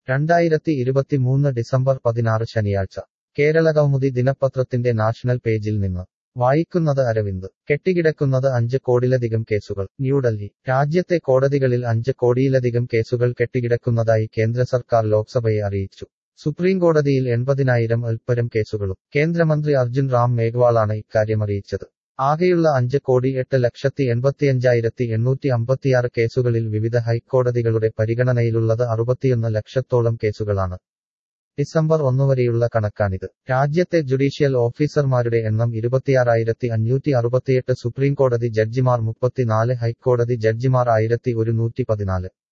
2023 December 16 ശനിയാഴ്ച കേരളകൗമുദി ദിനപത്രത്തിന്റെ national പേജിൽ നിന്ന് വായിക്കുന്നത് അരവിന്ദ്. കെട്ടിക്കിടക്കുന്നത് 5 കോടിയിലധികം കേസുകൾ. ന്യൂഡൽഹി. രാജ്യത്തെ കോടതികളിൽ 5 കോടിയിലധികം കേസുകൾ കെട്ടിക്കിടക്കുന്നതായി കേന്ദ്ര സർക്കാർ ലോക്സഭയെ അറിയിച്ചു. സുപ്രീംകോടതിയിൽ 80,000 ൽപ്പരം കേസുകളും. കേന്ദ്രമന്ത്രി അർജുൻ റാം മേഘ്വാളാണ് ഇക്കാര്യമറിയിച്ചത്. ആകെയുള്ള 5,8,85,856 കേസുകളിൽ വിവിധ ഹൈക്കോടതികളുടെ പരിഗണനയിലുള്ളത് 61 ലക്ഷത്തോളം കേസുകളാണ്. ഡിസംബർ 1 വരെയുള്ള കണക്കാണിത്. രാജ്യത്തെ ജുഡീഷ്യൽ ഓഫീസർമാരുടെ എണ്ണം 26,568, സുപ്രീംകോടതി ജഡ്ജിമാർ 34, ഹൈക്കോടതി ജഡ്ജിമാർ 1,114.